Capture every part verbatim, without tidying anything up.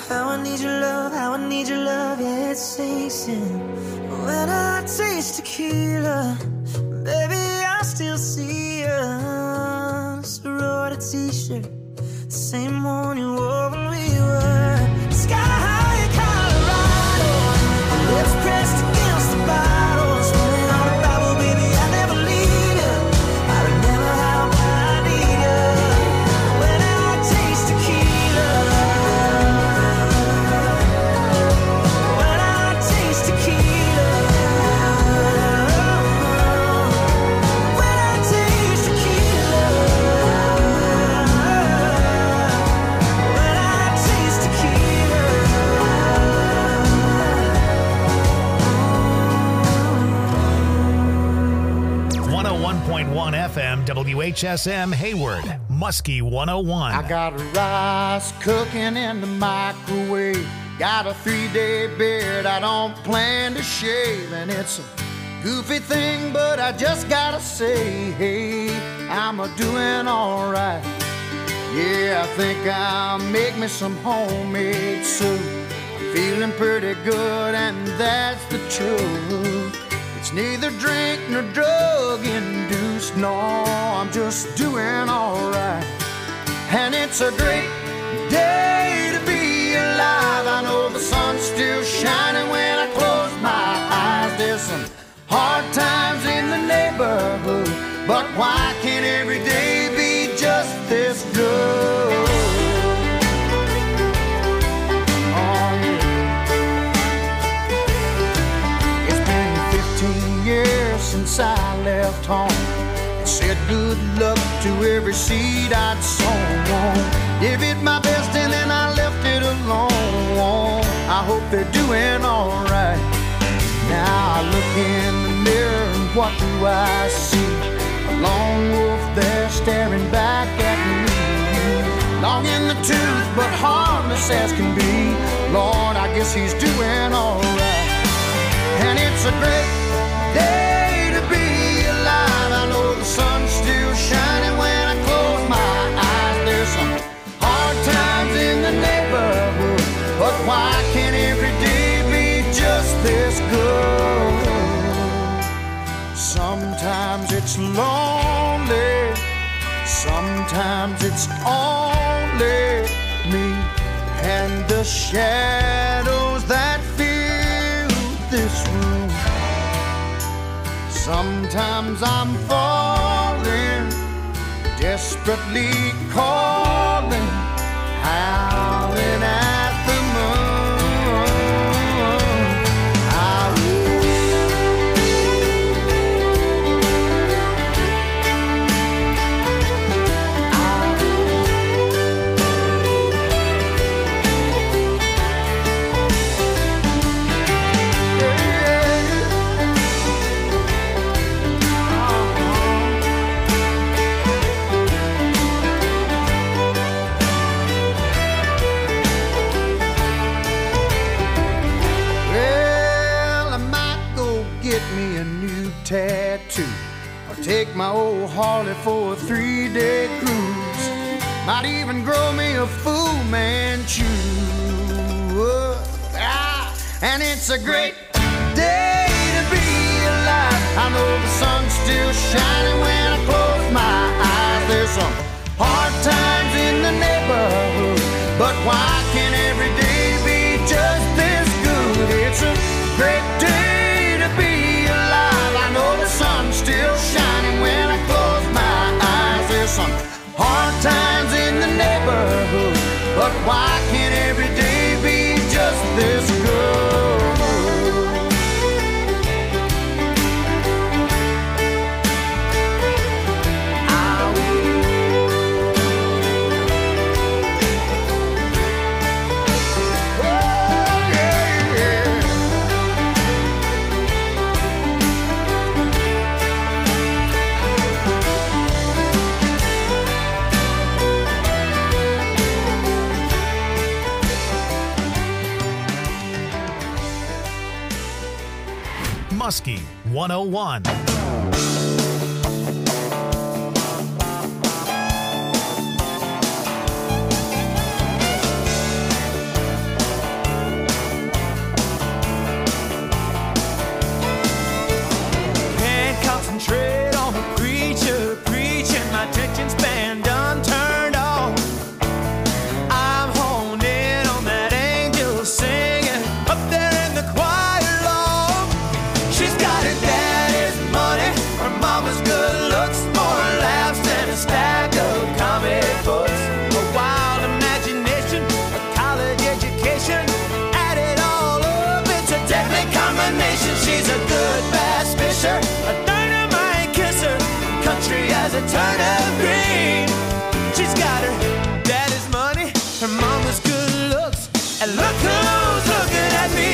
How I need your love, how I need your love, yeah, it sinks in. When I taste tequila, baby, I still see you. Sorority t-shirt, the same one you wore when we were sky high in Colorado. Lips pressed against the bottle, swimming on a Bible, baby, I never leave you. I remember how I need you. When I taste tequila, when I taste tequila, when I taste tequila, when I taste tequila. one oh one point one F M W H S M Hayward, Muskie one oh one. I got rice cooking in the microwave. Got a three-day beard I don't plan to shave. And it's a goofy thing, but I just gotta say, hey, I'm a doing all right. Yeah, I think I'll make me some homemade soup. I'm feeling pretty good, and that's the truth. It's neither drink nor drug induced. No, I'm just doing all right. And it's a great day to be alive. I know the sun's still shining when I close my eyes. There's some hard times in the neighborhood, but why can't every day be just this good? Oh, yeah. It's been fifteen years since I left home. Said good luck to every seed I'd sown. Gave it my best and then I left it alone. I hope they're doing all right. Now I look in the mirror and what do I see? A lone wolf there staring back at me. Long in the tooth but harmless as can be. Lord, I guess he's doing all right. And it's a great day to be alive. I know the sun's still shining when I close my eyes. There's some hard times in the neighborhood, but why can't every day be just this good? Sometimes it's lonely, sometimes it's only me and the shadows that fill this room. Sometimes I'm falling, desperately calling, howling at the moon. I tattoo, or take my old Harley for a three-day cruise. Might even grow me a Fu Manchu. Ah, and it's a great day to be alive. I know the sun's still shining when I close my eyes. There's some hard times in the neighborhood, but why can't every day be just this good? It's a great day to be alive. I know the sun's still shining when I close my eyes. There's some hard times in the neighborhood, but why can't every day be just this good? Muskie one oh one. turnip green. She's got her daddy's money, her mama's good looks, and look who's looking at me.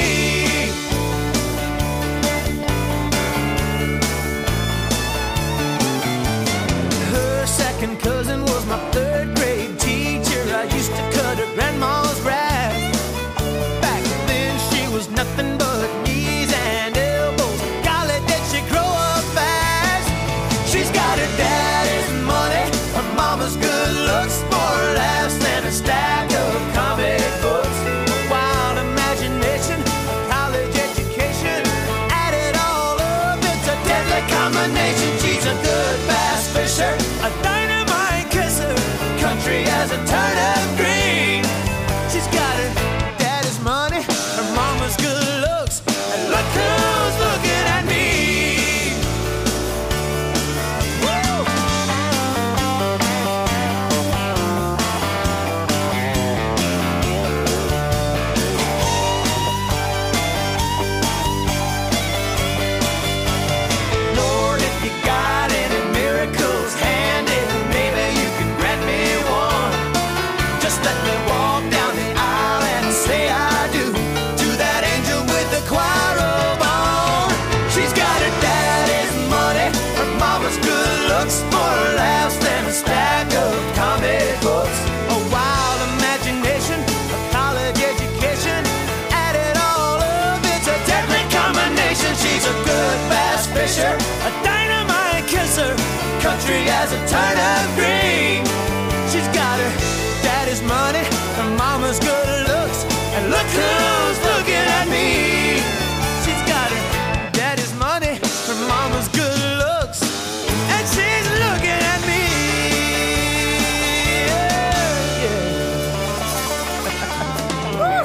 Her second cousin was my third grade teacher. I used to cut her grandma's grass. Back then she was nothing but knees and elbows. Golly, did she grow up fast. She's got her daddy's money, her mama's good looks, more laughs than a stack of comic books. A wild imagination, a college education, add it all up, it's a deadly combination. She's a good bass fisher, a dynamite kisser, country as a turnip green. She's got her daddy's money, her mama's good looks, and look who's looking at me. Woo! Lord, if you got any miracles handy, maybe you can grant me one. Just let me walk down the aisle and say I do to that angel with the choir robe on. She's got her daddy's money, her mama's good looks, more laughs than a stack of comic books. A wild imagination, a college education, add it all up, it's a deadly combination. She's a good bass fisher, a dynamite kisser, country as a turnip green. She's got her daddy's money, her mama's good looks, and look who's looking at me. She's got her daddy's money, her mama's good looks, and she's looking at me. Yeah, yeah. Woo!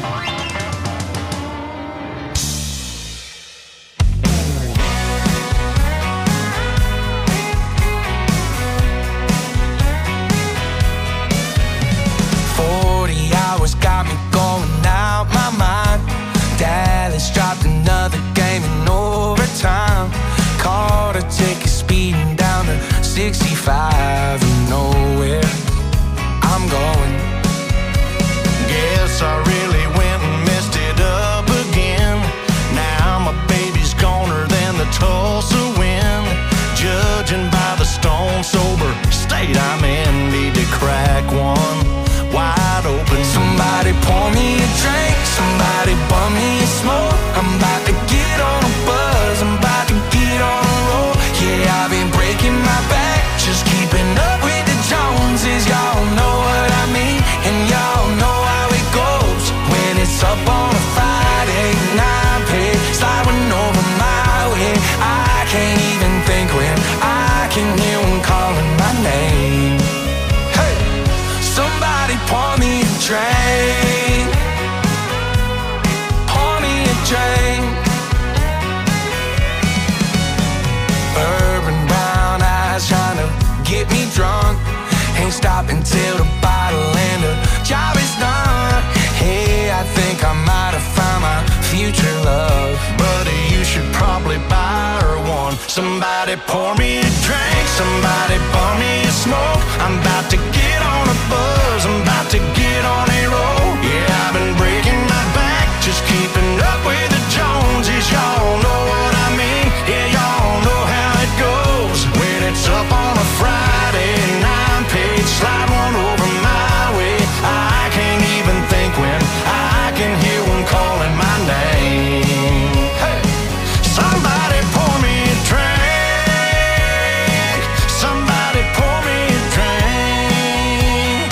Forty hours got me going out my mind. Dallas dropped another game in overtime. Caught a ticket speeding down to sixty-five and nowhere I'm going. Guess I really went and messed it up again. Now my baby's goner than the Tulsa wind. Judging by the stone sober state I'm in, need to crack one wide open. Somebody pour me a drink, somebody bum me a smoke. I'm about to get on a buzz, I'm about to get on a roll. Yeah, I've been breaking my back, just keeping up with the Joneses. Y'all know what I mean, and y'all know how it goes. When it's up on a Friday night, pay sliding over my way. I can't even think when I can hear them calling my name. Hey, somebody pour me a drink, pour me a drink. Urban brown eyes trying to get me drunk. Ain't stopping till the bottle and the job is done. Hey, I think I might have found my future love. Buddy, you should probably buy her one. Somebody pour me a drink, somebody pour me a smoke. I'm about to get on a buzz, I'm about to get on a roll. Yeah, I've been breaking my back, just keeping up with the Joneses. Y'all know what I mean, yeah, y'all know how it goes. When it's up on a Friday, nine page, slide one over my way. I can't even think when I can hear one calling my name. Hey, somebody pour me a drink, somebody pour me a drink.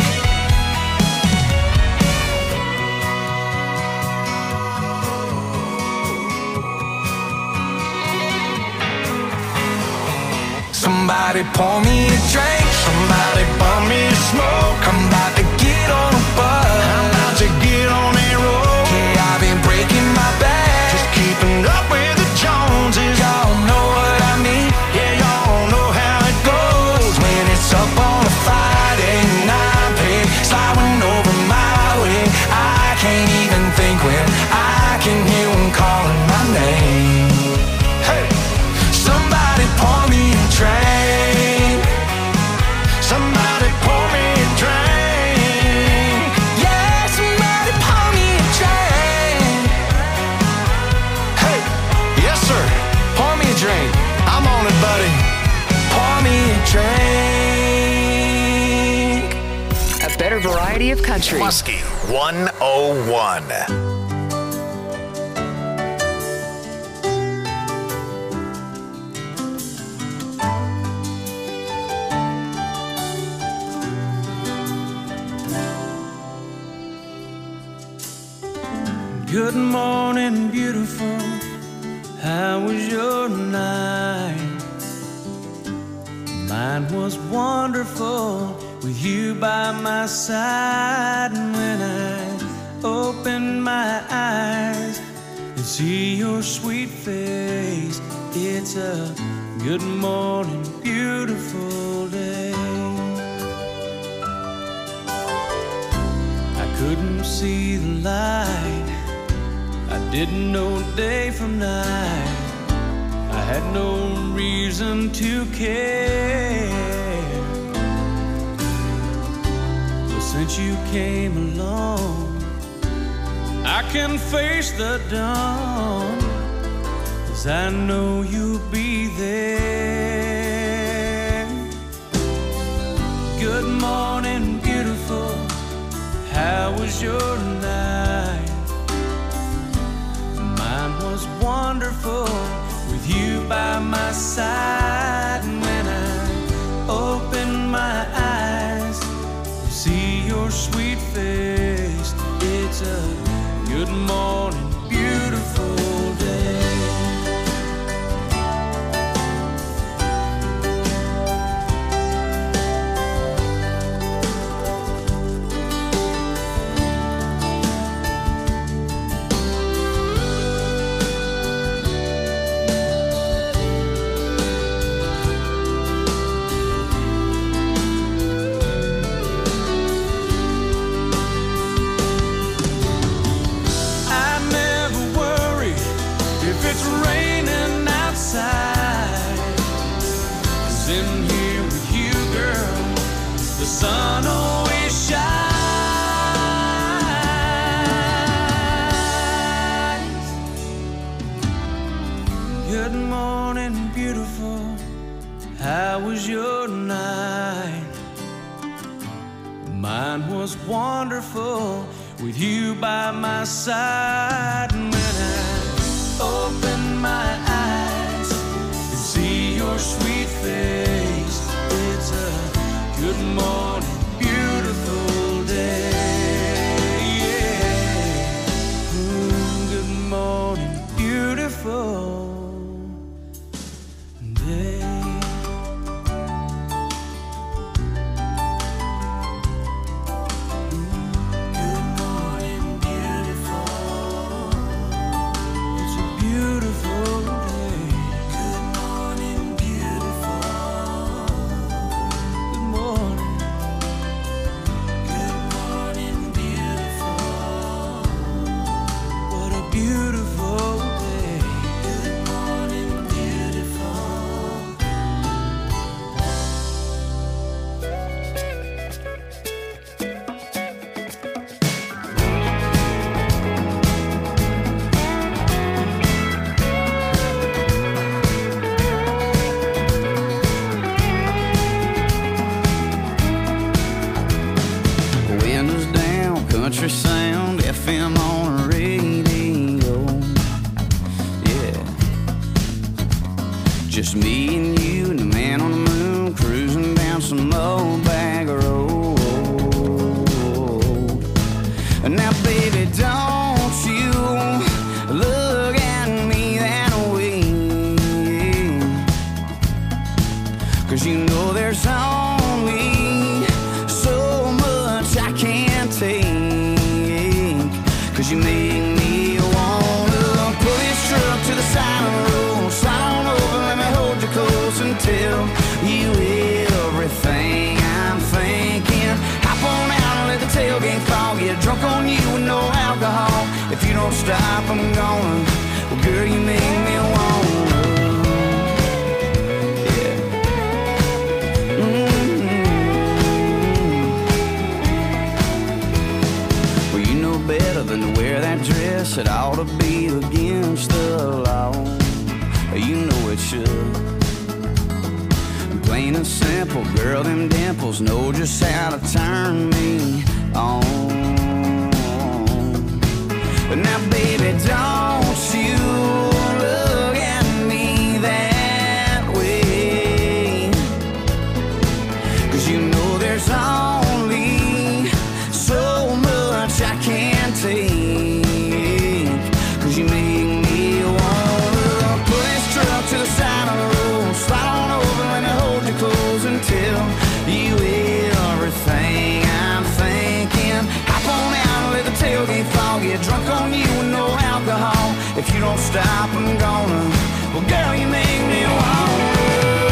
Somebody pour me a drink, somebody pour me a smoke. I'm about to get on a buzz, I'm about to get on a roll. yeah, I've been breaking my back, Just keeping up with the Joneses. y'all know what I mean. Yeah, y'all know how it goes. When it's up on a Friday night, pay sliding over my way. I can't even think when I can hear them calling my name. Hey, somebody pour me a drink, variety of country. Muskie one oh one. Good morning, beautiful. How was your night? Mine was wonderful with you by my side. And when I open my eyes and see your sweet face, it's a good morning, beautiful day. I couldn't see the light, I didn't know day from night, I had no reason to care. But since you came along, I can face the dawn, 'cause I know you'll be there. Good morning, beautiful. How was your night? Mine was wonderful with you by my side. And when I open my eyes, see your sweet face, it's a good morning, beautiful day. Sun always shines. Good morning, beautiful. How was your night? Mine was wonderful with you by my side. And when I open my eyes and see your sweet face, it's a good morning, beautiful day. Yeah. Mm, good morning, beautiful day. Good morning, beautiful. It's a beautiful day. Good morning, beautiful. Good morning. Good morning, beautiful. What a beautiful day. Good morning, beautiful. Windows down, country sound, F M on the radio. Yeah, just me and you and the man on the moon cruising down some old bag road. Now, baby, don't you look at me that way, 'cause you know there's only so much I can't take. 'Cause you make me wanna pull this truck to the side of the road, slide on over, let me hold you close and tell you everything I'm thinking. Hop on out and let the tailgate fall, get drunk on you with no alcohol. If you don't stop, I'm gonna. Well, girl, you make me wanna. Yeah. Mm-hmm. Well, you know better than to wear that dress. It ought to be against the law. You know it should. Plain and simple, girl, them dimples know just how to turn me get drunk on you with no alcohol. If you don't stop, I'm gonna. Well, girl, you make me wanna.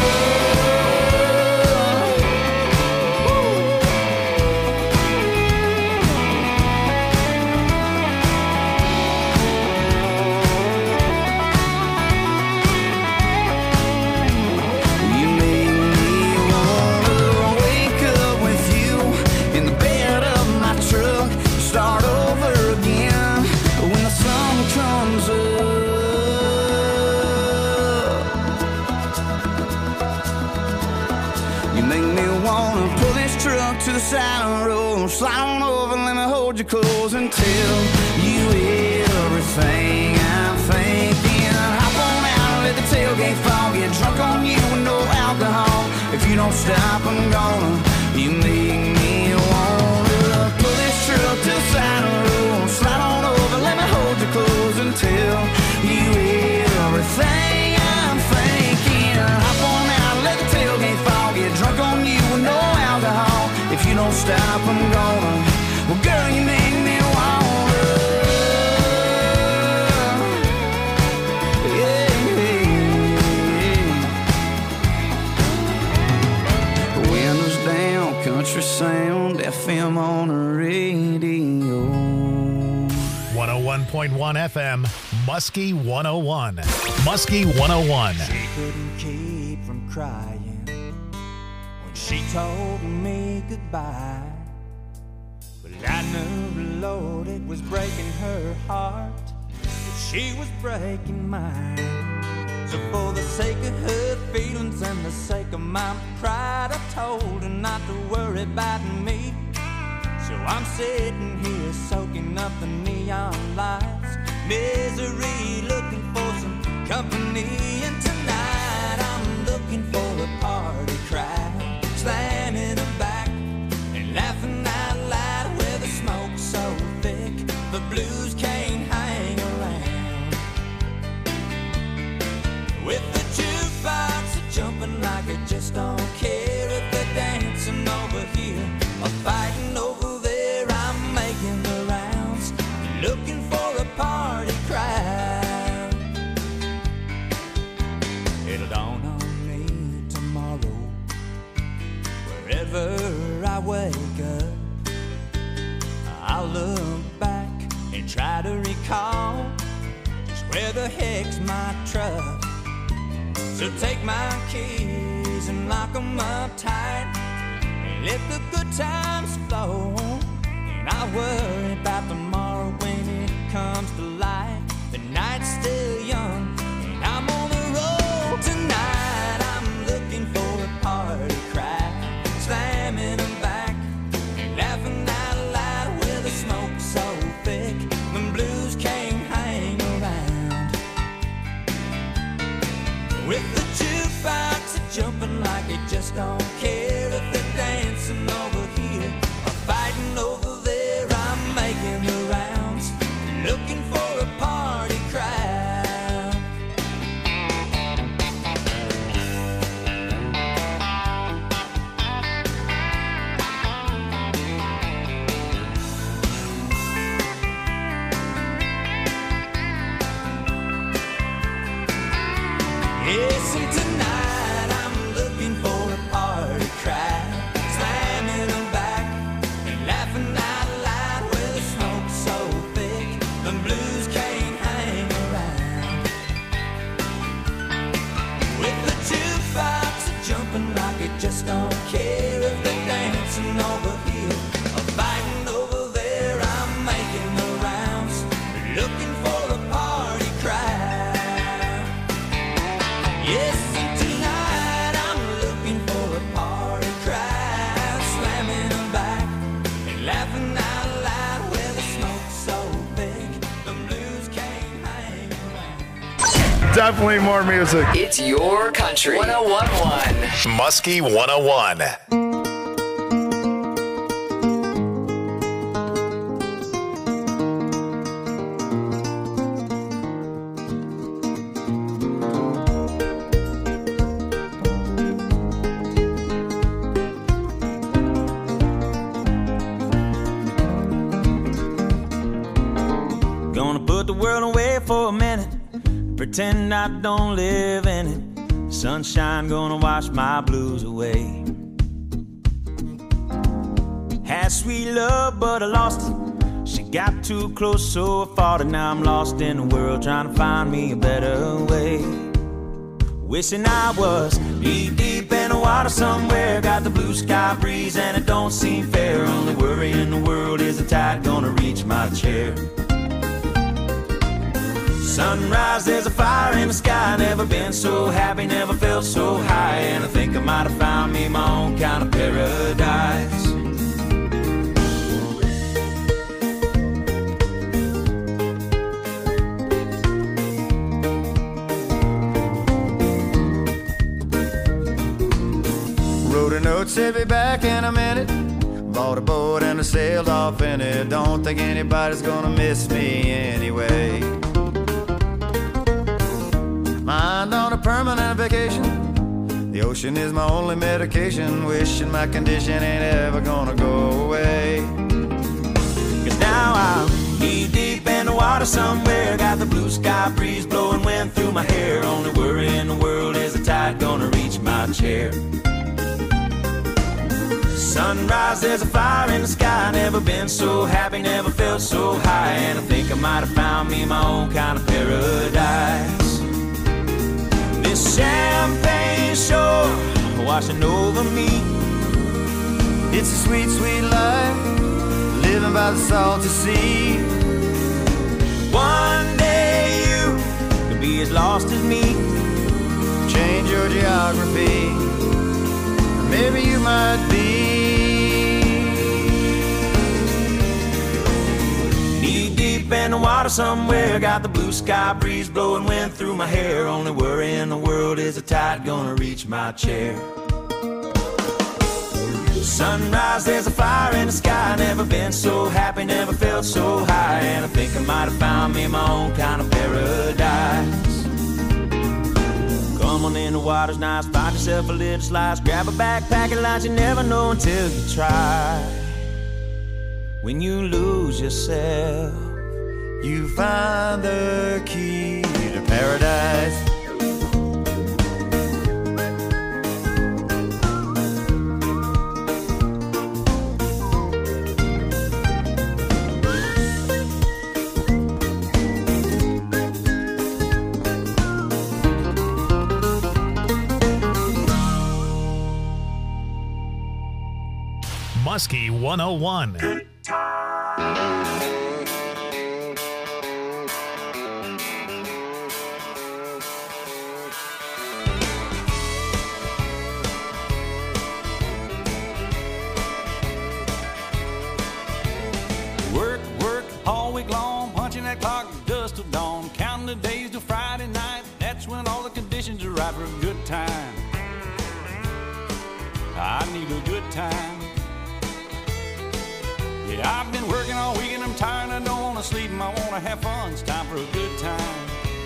To the side of the road, slide on over, let me hold you close and tell you everything I'm thinking. Hop on out, let the tailgate fall, get drunk on you with no alcohol. If you don't stop, I'm gonna. You make me wanna pull this truck to the side of the road, slide on over, let me hold you close and tell you everything I'm thinking. Hop on out, let the tailgate fall, get drunk on you with no alcohol. If you don't stop, I'm gonna. Well, girl, you make me wanna. Yeah, yeah. Windows down, country sound, F M on the radio. one oh one point one F M, Muskie one oh one. Muskie one oh one. She couldn't keep from crying she told me goodbye, but I knew, Lord, it was breaking her heart, that she was breaking mine. So for the sake of her feelings and the sake of my pride, I told her not to worry about me. So I'm sitting here soaking up the neon lights, misery, looking for some company. And tonight I'm looking for a party crowd, slamming them back and laughing out loud where the smoke's so thick the blues can't hang around. With the jukebox jumping like it just don't care if they're dancing over here or fighting over there. I'm making the rounds, looking for a party crowd. It'll dawn on me tomorrow, wherever I wake up, I'll look back and try to recall just where the heck's my truck. So take my keys and lock them up tight and let the good times flow. And I'll worry about tomorrow when it comes to light. The night's still young and I'm on the road tonight. I'm looking for a party crowd, slamming them back and laughing out loud where the smoke's so thick the blues can't hang around. With the jukebox jumping like it just don't care if they're dancing over here or fighting over there. I'm making the rounds, looking for a party crowd. Yes, and tonight I'm looking for a party crowd, slamming them back and laughing out loud where the smoke's so thick the blues can't hang around. With the jukebox jumping like it just don't care if they're dancing over here or fighting over there. I'm making the rounds, looking for a party crowd. Yes, and tonight I'm looking for a party crowd, slamming them back and laughing out loud where the smoke's so thick the blues can't hang around. Definitely more music. It's your country. one oh one point one. Muskie one oh one. Gonna put the world away for a minute, pretend I don't live in it. Sunshine gonna wash my blues away. Had sweet love, but I lost it. She got too close, so I fought it. Now I'm lost in the world, trying to find me a better way. Wishing I was knee deep in the water somewhere. Got the blue sky breeze and it don't seem fair. Only worry in the world is the tide gonna reach my chair. Sunrise, there's a fire in the sky. Never been so happy, never felt so high. And I think I might have found me my own kind of paradise. Wrote a note, said be back in a minute. Bought a boat and I sailed off in it. Don't think anybody's gonna miss me anyway. Mind on a permanent vacation. The ocean is my only medication. Wishing my condition ain't ever gonna go away. Cause now I'm knee deep in the water somewhere. Got the blue sky breeze blowing wind through my hair. Only worry in the world is the tide gonna reach my chair. Sunrise, there's a fire in the sky. Never been so happy, never felt so high. And I think I might have found me my own kind of paradise. This champagne shore washing over me. It's a sweet, sweet life, living by the salty sea. One day you could be as lost as me. Change your geography, maybe you might be. Knee deep in the water somewhere. Got the blue sky breeze blowing wind through my hair. Only worry in the world is the tide gonna reach my chair. Sunrise, there's a fire in the sky. Never been so happy, never felt so high. And I think I might have found me my own kind of paradise. Come on in, the water's nice. Find yourself a little slice. Grab a backpack and lunch. You never know until you try. When you lose yourself, you find the key to paradise. Muskie one oh one. Work, work all week long, punching that clock dust till dawn, counting the days till Friday night. That's when all the conditions are right for a good time. I need a good time. Yeah, I've been working all week and I'm tired. I don't want to sleep and I want to have fun. It's time for a good time.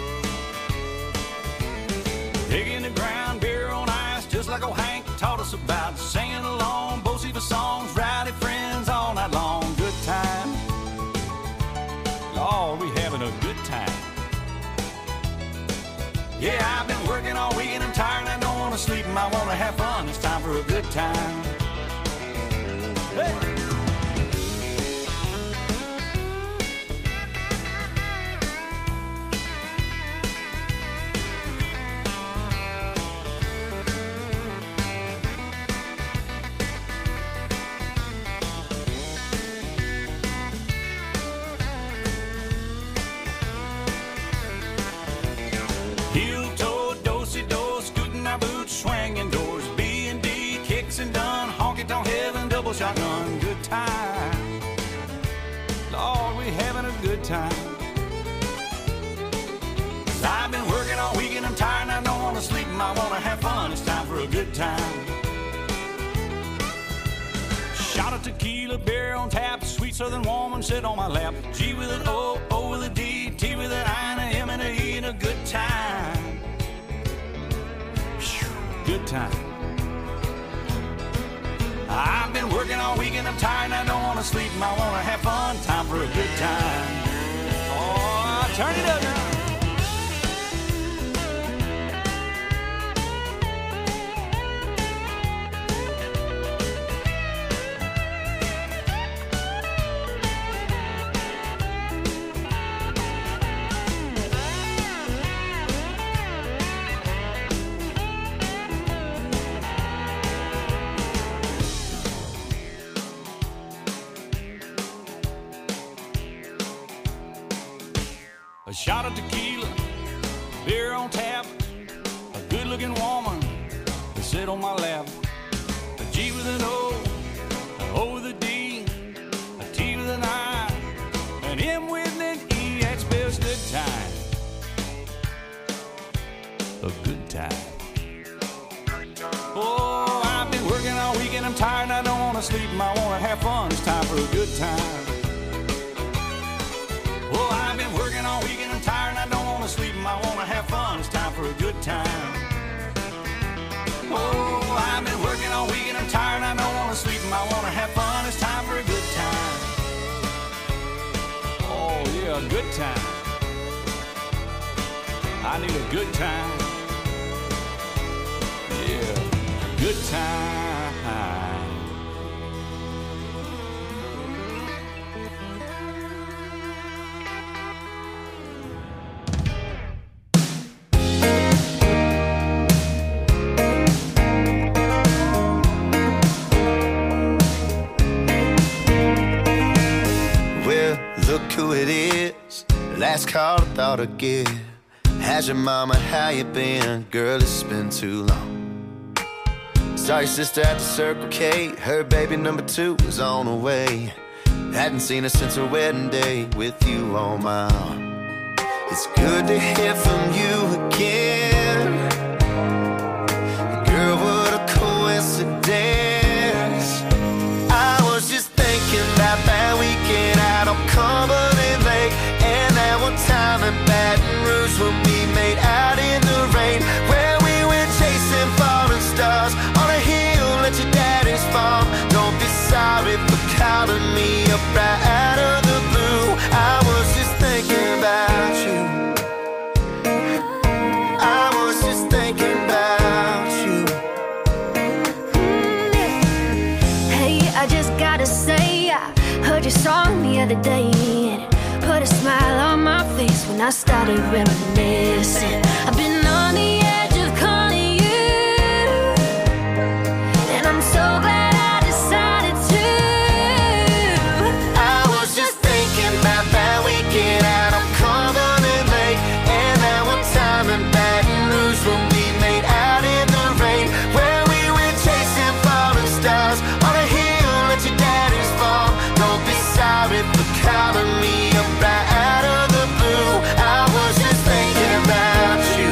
Digging the ground, beer on ice, just like old Hank taught us about. Singing along, both of songs, rowdy friends all night long. Good time. Lord, we having a good time. Yeah, I've been working all week and I'm tired. I don't want to sleep and I want to have fun. It's time for a good time. Hey! Heel-toe, do-si-do, scooting our boots, swinging doors, B and D, kicks and done, honky-tonk heaven, double shotgun, good time. Lord, we having a good time. 'Cause I've been working all week and I'm tired and I don't want to sleep and I want to have fun. It's time for a good time. Shot of tequila, beer on tap, sweet southern woman sit on my lap. G with an O, O with a D, T with an I, and a M and a E, and a good time. Whew, good time. I've been working all week and I'm tired and I don't want to sleep and I want to have fun. Time for a good time. Oh, Turn it up now. A shot of tequila, beer on tap, a good-looking woman to sit on my lap. A G with an O, an O with a D, a T with an I, an M with an E. That spells good time. A good time. Oh, I've been working all weekend. I'm tired. I don't want to sleep. I want to have fun. It's time for a good time. Oh, I've been working all weekend, I'm tired and I don't want to sleep and I want to have fun, it's time for a good time. Oh, I've been working all weekend, I'm tired and I don't want to sleep and I want to have fun, it's time for a good time. Oh, yeah, a good time. I need a good time. Yeah, good time. Look who it is, last call I thought I'd give. How's your mama, how you been? Girl, it's been too long. Saw your sister at the Circle K, her baby number two was on the way. Hadn't seen her since her wedding day, with you on my arm. It's good to hear from you again. Girl, what a coincidence. I was just thinking about that weekend out on Cumberland Lake, and that one time in Baton Rouge when we made out in the rain, where we went chasing falling stars on a hill at your daddy's farm. Don't be sorry for calling me up right out of the blue. I was just thinking about you. I was just thinking about you. Hey, I just gotta say, I heard your song the other day, and it put a smile on my face when I started reminiscing. I've been on the edge of calling you, and I'm so glad I decided to. I was just thinking about that weekend out on Cumberland Lake, and that one time in Baton Rouge when we made out in the rain, where we went chasing falling stars on a hill at your daddy's farm. Don't be sorry for calling me up right out of the blue. I was just thinking about you.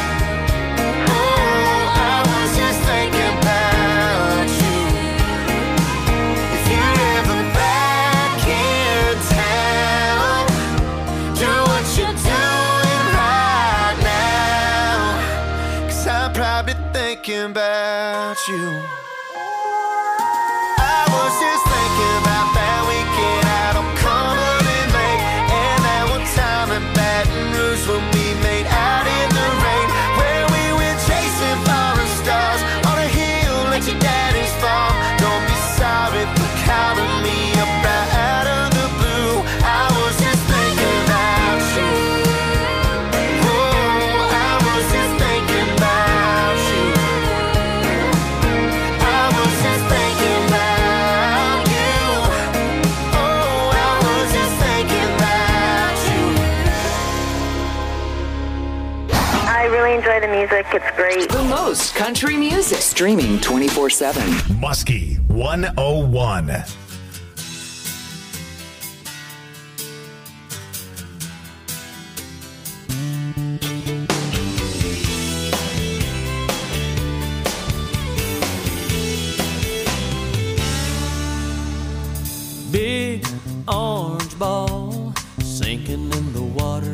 Oh, I was just thinking about you. If you're ever back in town, do what you're doing right now, 'cause I'm probably thinking about you. I was just thinking about that weekend out on Cumberland Lake, and that one time in Baton Rouge when we made out in the rain, where we went chasing falling stars on a hill at your daddy's farm. Don't be sorry for calling me up right out of the blue. I was just thinking about you. Oh, I was just thinking about you. I was just thinking about you. Oh, I was just thinking about you. I really enjoy the music. It's great. The most country music. Streaming twenty-four seven. Muskie one oh one. Big orange ball sinking in the water,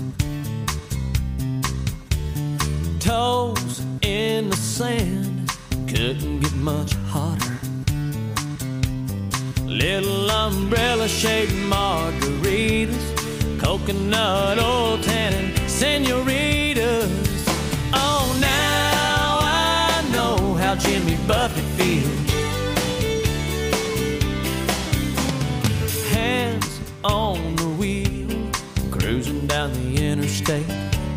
toes in the sand, couldn't get much hotter. Little umbrella shaped margaritas, Coke coconut oil tanning senoritas. Oh, now I know how Jimmy Buffett feels. Hands on the wheel, cruising down the interstate.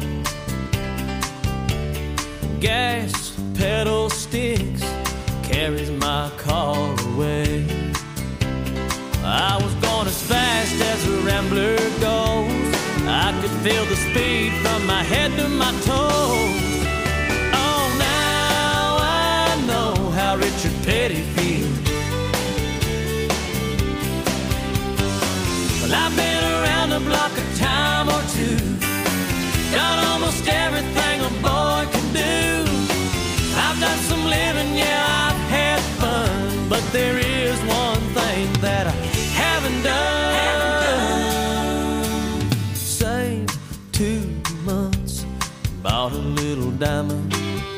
Gas pedal sticks carries my car away. I was going as fast as a rambler goes. I could feel the speed from my head to my toes. Oh, now I know how Richard Petty feels. Well, I've been around the block a time or two, done almost everything a boy can do. I've done some living, yeah, I've had fun, but there is one thing that I haven't done. Haven't done. Saved two months, bought a little diamond.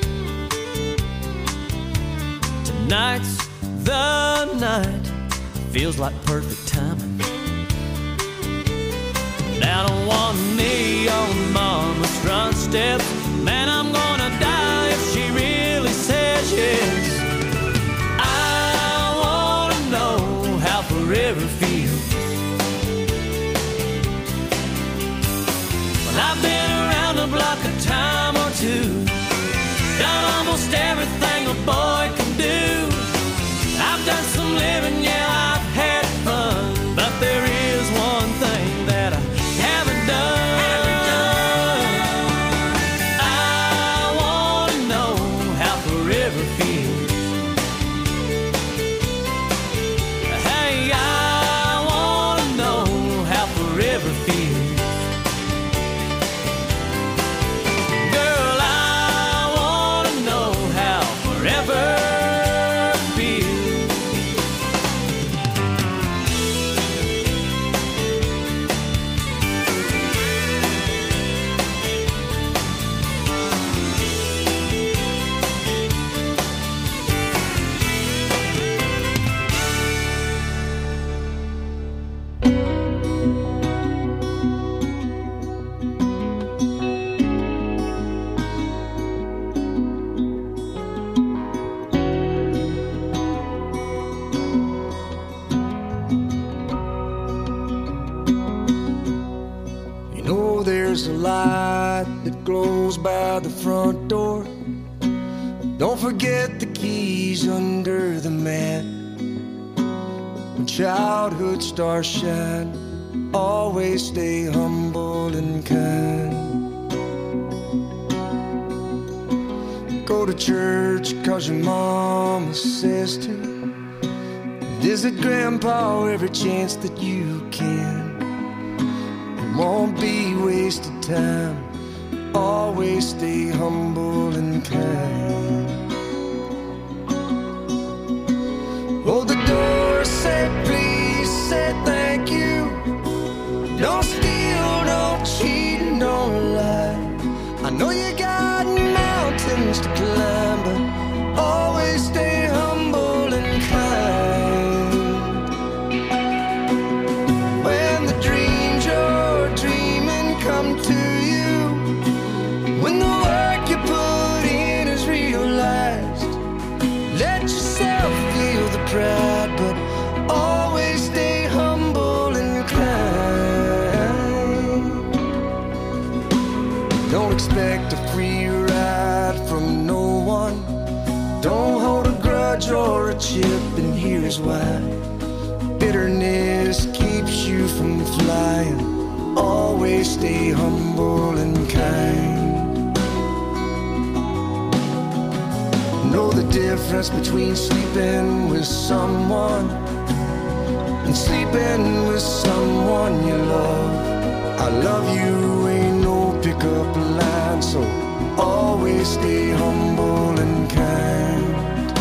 Tonight's the night, feels like perfect timing. Down on one knee on mama's front steps, man, I'm gonna die if she really says yes. I wanna know how forever feels. Well, I've been around the block a time or two, done almost everything a boy can do. I've done some living, yeah, I've had fun, but there is one thing that I haven't done. Haven't done. I wanna know how forever feels. Hey, I wanna know how forever feels. Girl, I wanna know how forever feels. You know there's a light that glows by the front door. Don't forget the keys under the mat. When childhood stars shine, always stay humble and kind. Go to church cause your mama says to. Visit grandpa every chance that you can. It won't be wasted time. Always stay humble and kind. Hold the door, say please, say thank you. Don't steal, don't cheat, and don't lie. I know you got mountains to climb, but always stay humble and kind. When the dreams you're dreaming come to you, when the work you put in is realized, let yourself feel the pride, but always stay humble and kind. Don't expect a free ride from no one. Don't hold a grudge or a chip, and here's why. Bitterness keeps you from flying. Always stay humble and kind. Know the difference between sleeping with someone and sleeping with someone you love. I love you ain't no pickup line, so always stay humble and kind.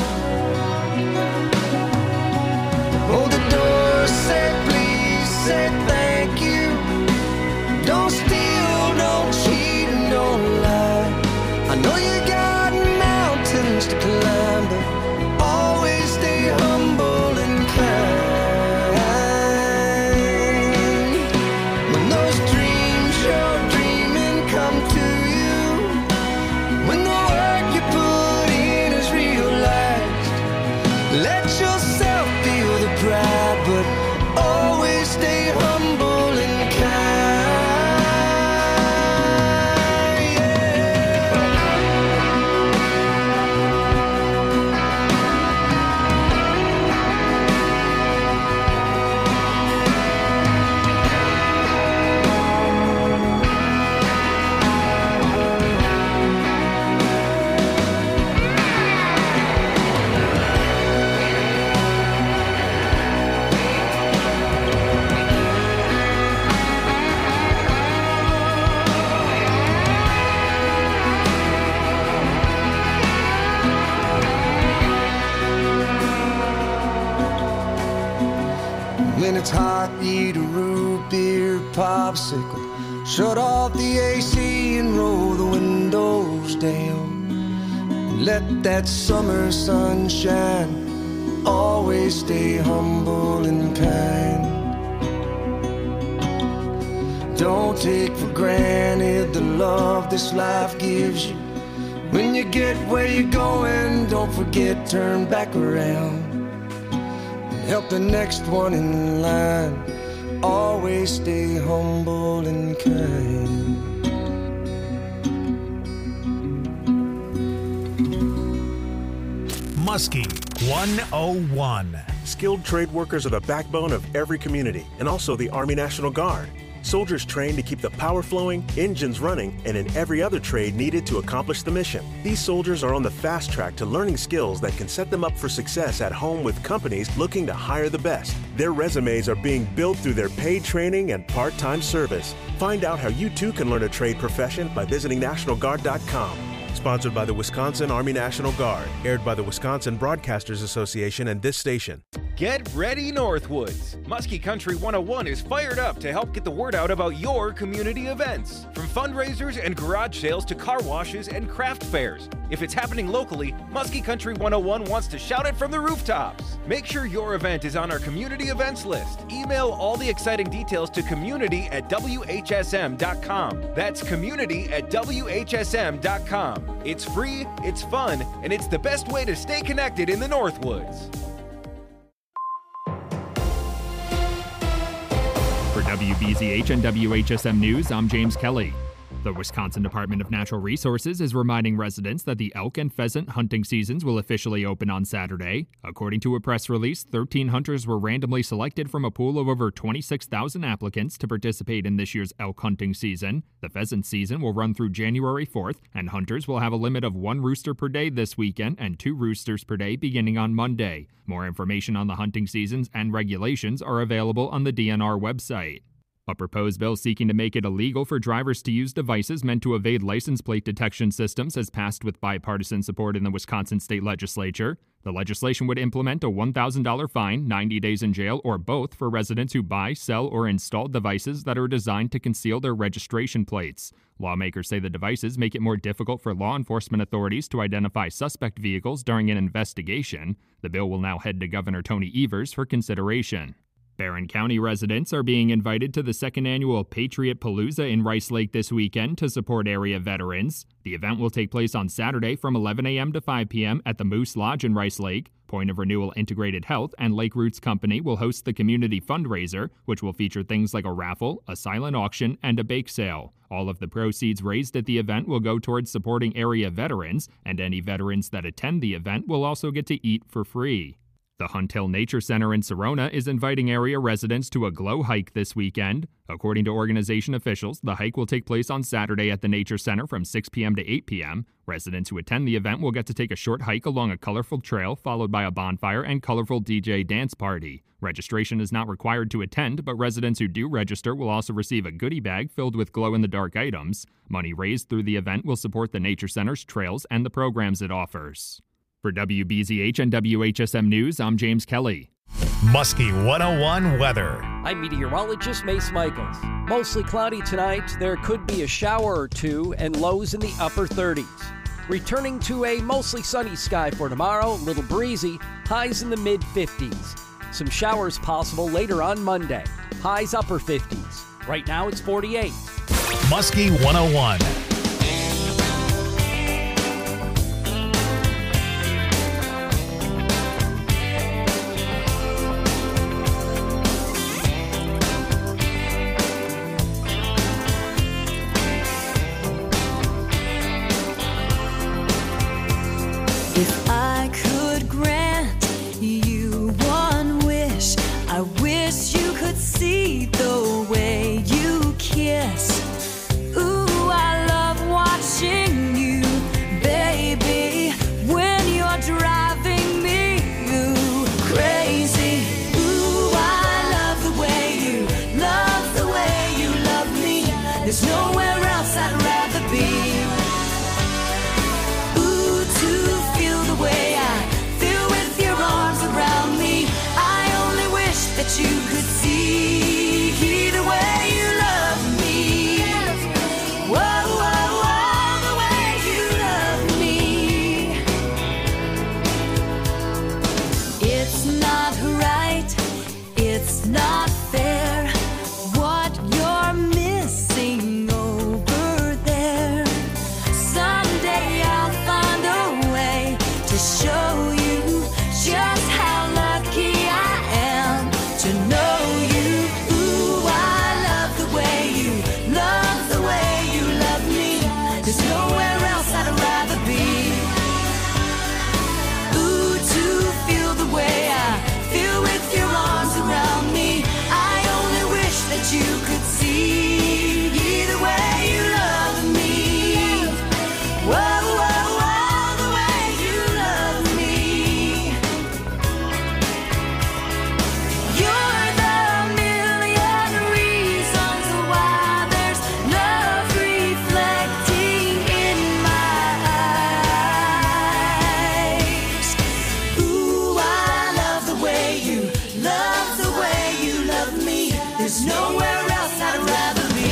Hold the door, say please, say thank you. Don't steal, don't cheat, and don't lie. I know you got mountains to climb, but always stay humble and kind. When those dreams pot, eat a root beer popsicle. Shut off the A C and roll the windows down. And let that summer sun shine. Always stay humble and kind. Don't take for granted the love this life gives you. When you get where you're going, don't forget, turn back around. And help the next one in line. Always stay humble and kind. Muskie one oh one. Skilled trade workers are the backbone of every community and also the Army National Guard. Soldiers trained to keep the power flowing, engines running, and in every other trade needed to accomplish the mission. These soldiers are on the fast track to learning skills that can set them up for success at home with companies looking to hire the best. Their resumes are being built through their paid training and part-time service. Find out how you too can learn a trade profession by visiting national guard dot com. Sponsored by the Wisconsin Army National Guard. Aired by the Wisconsin Broadcasters Association and this station. Get ready, Northwoods! Muskie Country one oh one is fired up to help get the word out about your community events. From fundraisers and garage sales to car washes and craft fairs. If it's happening locally, Muskie Country one oh one wants to shout it from the rooftops. Make sure your event is on our community events list. Email all the exciting details to community at W H S M dot com. That's community at W H S M dot com. It's free, it's fun, and it's the best way to stay connected in the Northwoods. For W B Z H and W H S M News, I'm James Kelly. The Wisconsin Department of Natural Resources is reminding residents that the elk and pheasant hunting seasons will officially open on Saturday. According to a press release, thirteen hunters were randomly selected from a pool of over twenty-six thousand applicants to participate in this year's elk hunting season. The pheasant season will run through January fourth, and hunters will have a limit of one rooster per day this weekend and two roosters per day beginning on Monday. More information on the hunting seasons and regulations are available on the D N R website. A proposed bill seeking to make it illegal for drivers to use devices meant to evade license plate detection systems has passed with bipartisan support in the Wisconsin state legislature. The legislation would implement a one thousand dollars fine, ninety days in jail, or both for residents who buy, sell, or install devices that are designed to conceal their registration plates. Lawmakers say the devices make it more difficult for law enforcement authorities to identify suspect vehicles during an investigation. The bill will now head to Governor Tony Evers for consideration. Barron County residents are being invited to the second annual Patriot Palooza in Rice Lake this weekend to support area veterans. The event will take place on Saturday from eleven a.m. to five p.m. at the Moose Lodge in Rice Lake. Point of Renewal Integrated Health and Lake Roots Company will host the community fundraiser, which will feature things like a raffle, a silent auction, and a bake sale. All of the proceeds raised at the event will go towards supporting area veterans, and any veterans that attend the event will also get to eat for free. The Hunt Hill Nature Center in Serona is inviting area residents to a glow hike this weekend. According to organization officials, the hike will take place on Saturday at the Nature Center from six p.m. to eight p.m. Residents who attend the event will get to take a short hike along a colorful trail, followed by a bonfire and colorful D J dance party. Registration is not required to attend, but residents who do register will also receive a goodie bag filled with glow-in-the-dark items. Money raised through the event will support the Nature Center's trails and the programs it offers. For W B Z H and W H S M News, I'm James Kelly. Muskie one oh one weather. I'm meteorologist Mace Michaels. Mostly cloudy tonight. There could be a shower or two and lows in the upper thirties. Returning to a mostly sunny sky for tomorrow, a little breezy, highs in the mid fifties. Some showers possible later on Monday. Highs upper fifties. Right now it's forty-eight. Muskie one oh one. If I could grant you one wish, I wish you could see the way you kiss. Ooh, I love watching you, baby, when you're driving me ooh, crazy. Ooh, I love the way you, love the way you love me. There's nowhere else I'd rather be. That you could see There's nowhere else I'd rather be.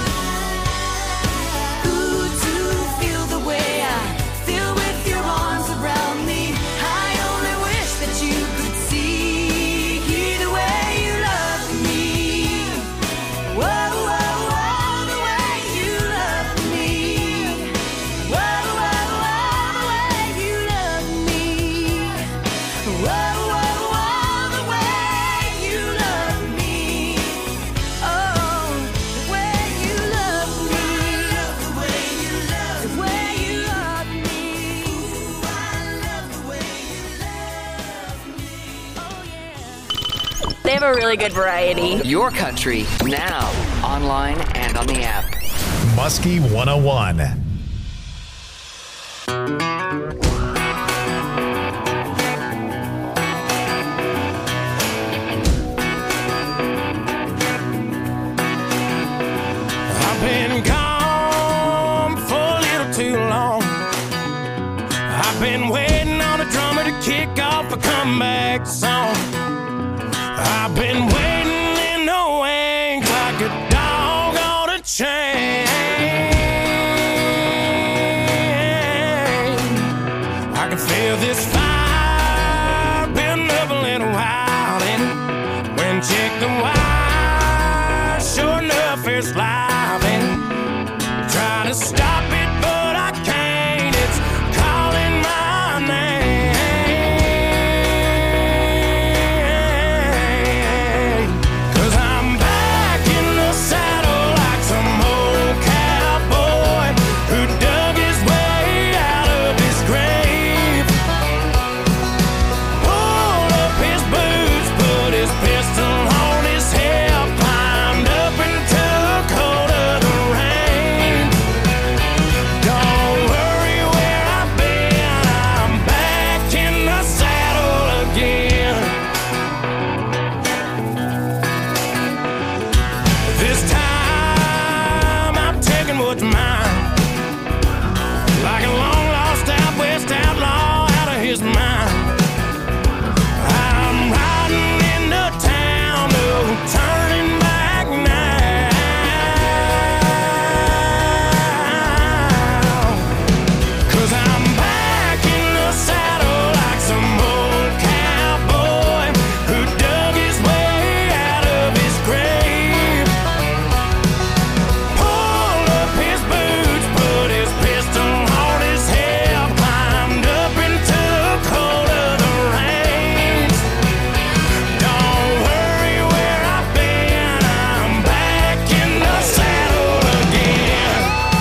Ooh, to feel the way I feel with your arms around me. I only wish that you could see the way you love me. Whoa, whoa, whoa, the way you love me. Whoa, whoa, whoa, the way you love me. Whoa, whoa, whoa, the way you love me. Oh, the way you love me. The way you love me. The way you love me. Ooh, I love the way you love me. Oh, yeah. They have a really good variety. Your country, now, online and on the app. Muskie one oh one. I've been gone for a little too long. I've been waiting on a drummer to kick off a comeback song. I've been waiting in the wings like a dog on a chain. I can feel this fire building up a little while, and when check the wire, sure enough it's live, and try to stop it but I can't. It's calling my name. 'Cause I'm back in the saddle like some old cowboy who dug his way out of his grave. Pulled up his boots, put his pistol on his hip, climbed up and took hold of the reins. Don't worry where I've been, I'm back in the saddle again. This time I'm taking what's mine, like a long lost out west outlaw out of his mind. I'm riding into town, no turning back now. 'Cause I'm back in the saddle like some old cowboy who dug his way out of his grave. Pulled up his boots, put his pistol on his hip, climbed up and took hold of the reins. Don't worry where I've been, I'm back in the saddle again.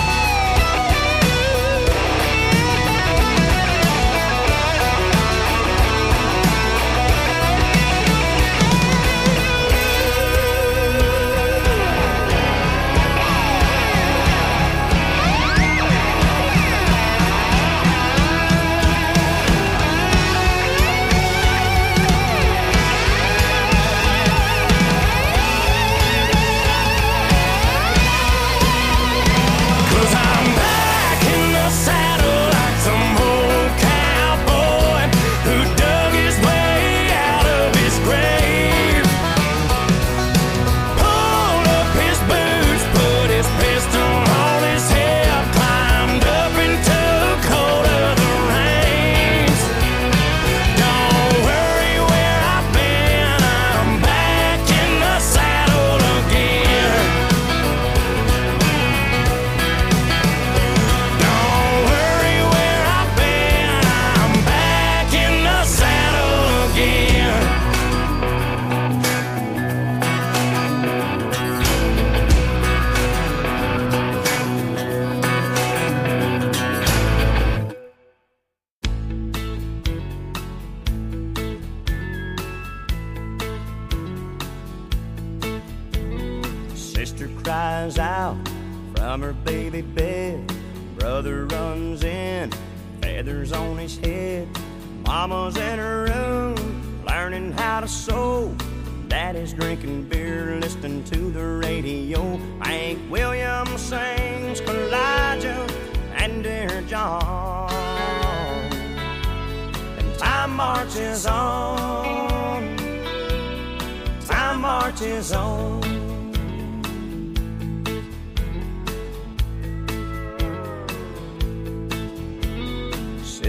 Cause I'm back in the saddle like some old cowboy who dug his way out of his grave. Pulled up his boots, put his pistol on his hip, climbed up and took hold of the reins. Don't worry where I've been, I'm back in the saddle again. Don't worry where I've been, I'm back in the saddle again. Sister cries out from her baby bed. Brother runs in, feathers on his head. Mama's in her room, learning how to sew. Daddy's drinking beer, listening to the radio. Hank Williams sings Elijah and Dear John. And time marches on, time marches on.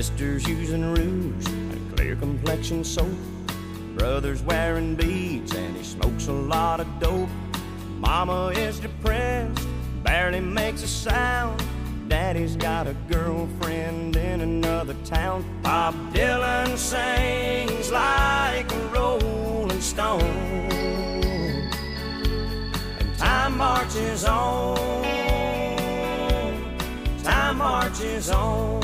Sisters using rouge and clear complexion soap. Brother's wearing beads and he smokes a lot of dope. Mama is depressed, barely makes a sound. Daddy's got a girlfriend in another town. Bob Dylan sings like a rolling stone, and time marches on, time marches on.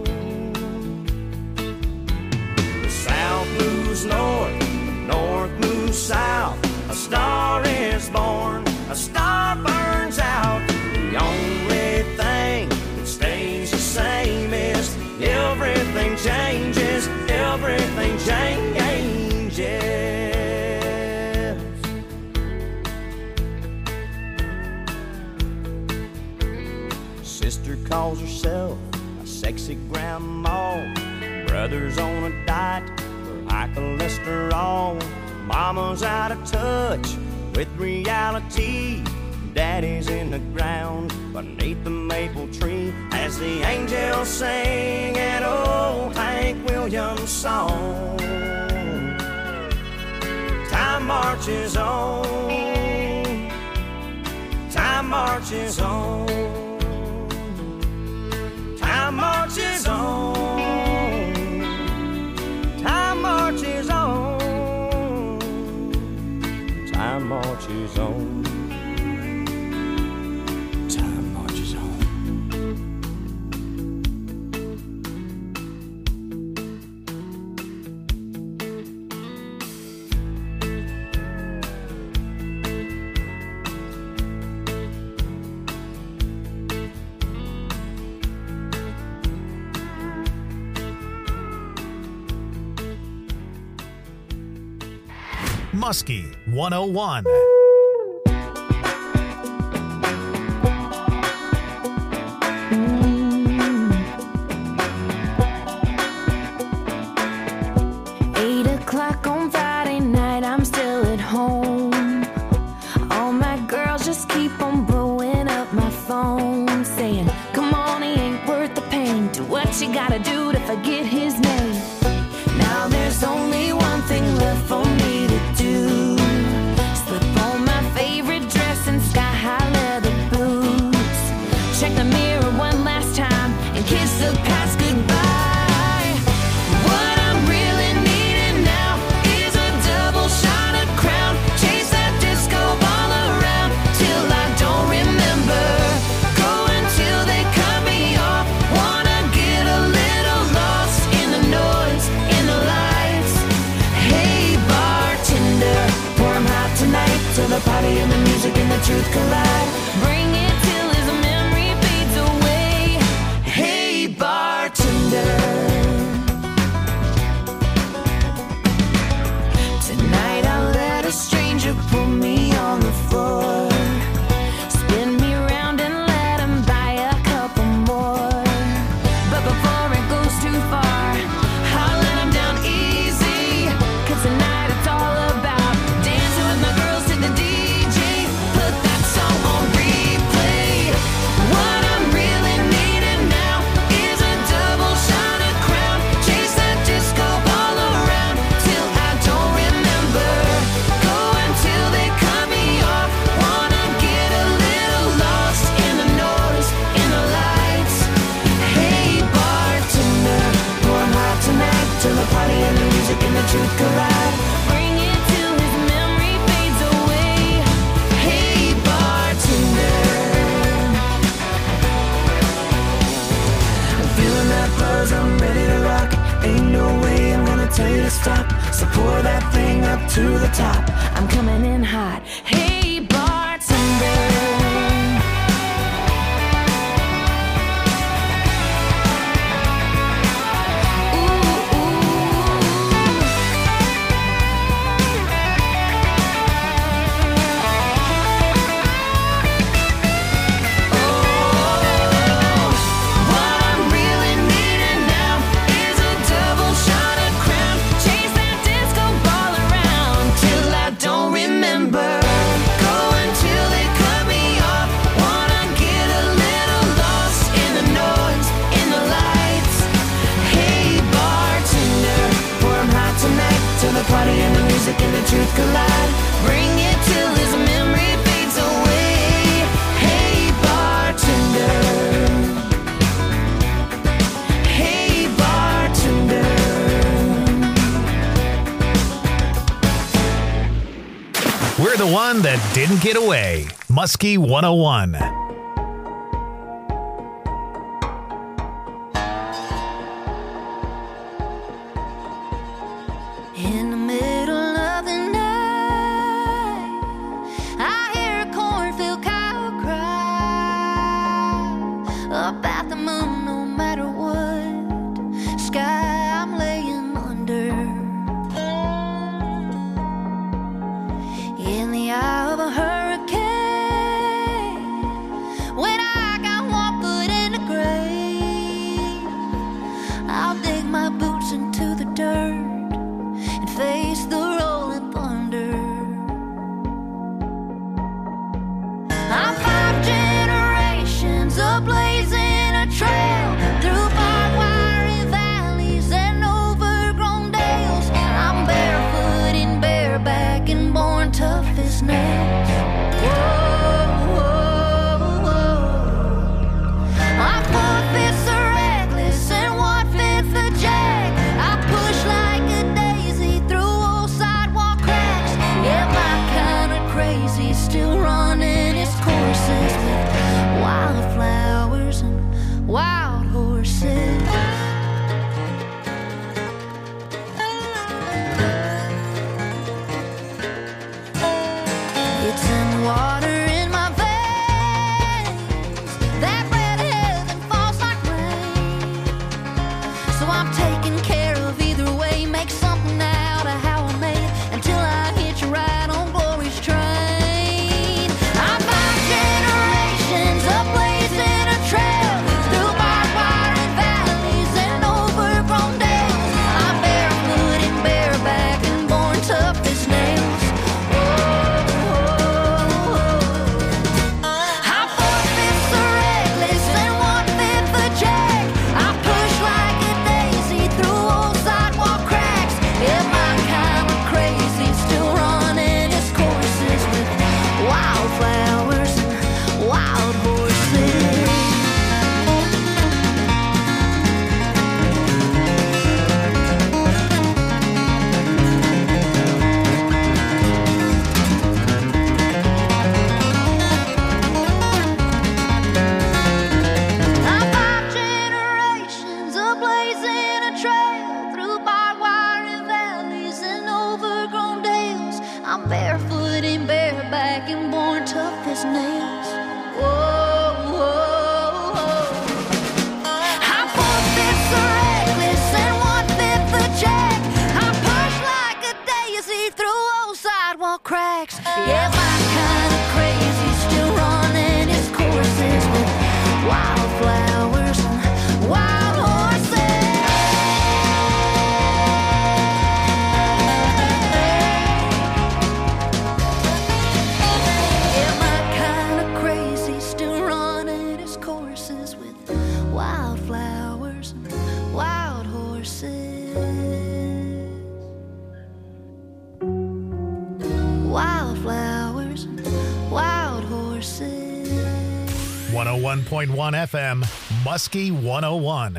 The South moves north, the North moves south. A star is born, a star burns out. The only thing that stays the same is everything changes, everything changes. Sister calls herself a sexy grandma. Brother's on a diet for high cholesterol. Mama's out of touch with reality. Daddy's in the ground beneath the maple tree as the angels sing an old Hank Williams song. Time marches on, time marches on, time marches on, time marches on, time marches on. Muskie one oh one. Eight o'clock on Friday night, I'm still at home. All my girls just keep on blowing up my phone, saying, come on, he ain't worth the pain. Do what you gotta do to forget his name. Now there's only one thing left for me to do. Slip on my favorite dress and sky-high leather boots. Check the mirror one last time and kiss the past goodbye. What I'm really needing now is a double shot of Crown. Chase that disco ball around till I don't remember. Go until they cut me off. Wanna get a little lost in the noise, in the lights. Hey bartender, pour 'em hot tonight till the party and the music and the truth collide. Bring it till his memory fades away. Hey bartender, tonight I'll let a stranger put me on the floor. Spin me round and let him buy a couple more. But before it goes too far, I'll let him down easy. Cause tonight it's all about dancing with my girls to the D J. Put that song on replay. What I'm really needing now is a double shot of Crown. Chase that disco ball around till I don't remember. Go until they cut me off. Wanna get a little lost in the noise, in the lights. Hey bartender, pour 'em hot tonight till the party and the music and the truth collide. Bring it till his memory fades away. Hey bartender, I'm feeling that buzz, I'm ready to rock. Ain't no way I'm gonna tell you to stop. So pour that thing up to the top. I'm coming in hot. Hey bartender. What I'm really needing now is a double shot of Crown. Chase that disco ball around till I don't remember. didn't get away. Muskie one oh one. In the middle of the night, I hear a cornfield cow cry about the moon, no matter what sky I'm laying under. In the eye of a hurricane, when I got one foot in the grave, I'll dig my boots into the dirt and face the rolling thunder. I'm five generations of blazing a trail through barbed wire valleys and overgrown dales. I'm barefoot and bareback and born tough as nails. Whoa, whoa, whoa. I'm four-fifths a reckless and one-fifth a jack. I push like a daisy through old sidewalk cracks. Yeah, my kind of crazy, still running its courses with wildflowers and wild horses. It's in the water in my veins, that bread of heaven falls like rain. So I'm taking care of either way, make something out of how I made it until I hitch a ride on glory's train. I'm five generations of blazing a trail through barbed wire and valleys and overgrown dales. I'm barefoot and bareback and born tough as nails. I'm four-fifths a reckless and one-fifth a jack. I push like a daisy through old sidewalk cracks. Yeah, my kind of crazy, still running its courses with wildflowers and wild horses. I'm five generations of blazing a trail through barbed wire and valleys and overgrown dales. I'm barefoot and bareback and born tough as nails. Whoa, whoa, whoa. I'm four-fifths a reckless and one-fifth a jack. I push like a daisy through old sidewalk cracks. Yeah, my kind of crazy, still running its courses with wildflowers and wild horses. Yeah, my kind of crazy, still running its courses with wildflowers and wild horses. Wildflowers and wild horses. one oh one point one F M, Muskie one oh one.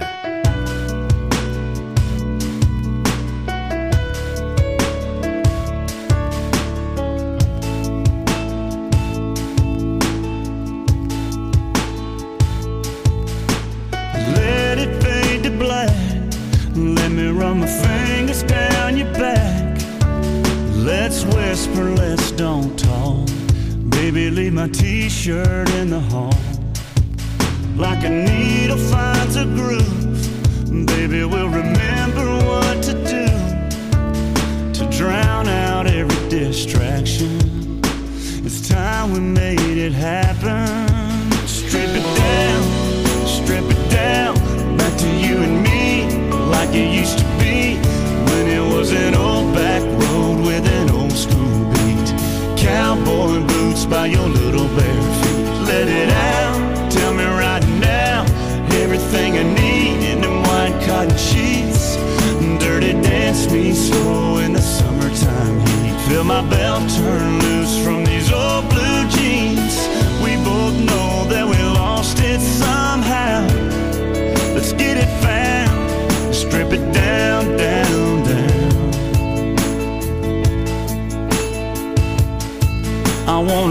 Let it fade to black. Let me run my fingers down your back. Let's whisper, let's don't talk. Baby, leave my t-shirt in the hall. Like a needle finds a groove, baby, we'll remember what to do to drown out every distraction. It's time we made it happen. Strip it down, strip it down, back to you and me, like it used to be when it was an old back road with an old school beat. Cowboy boots by your little bare feet. Let it out, tell me right now everything I need in them white cotton sheets. Dirty dance me slow in the summertime heat. Feel my belt turn loose from these old blue jeans. We both know that we lost it somehow. Let's get it found, strip it down, down, down. I want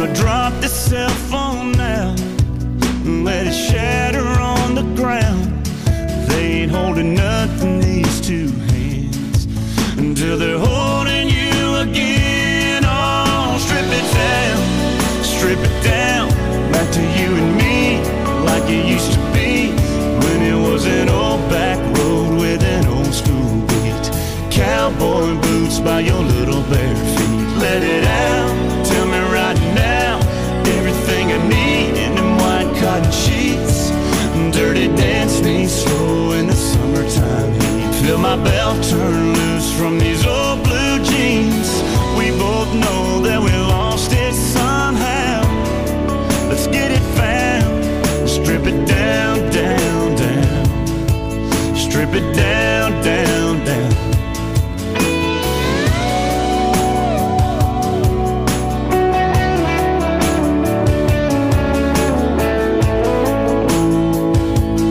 strip it down, back to you and me, like it used to be, when it was an old back road with an old school beat. Cowboy boots by your little bare feet. Let it out.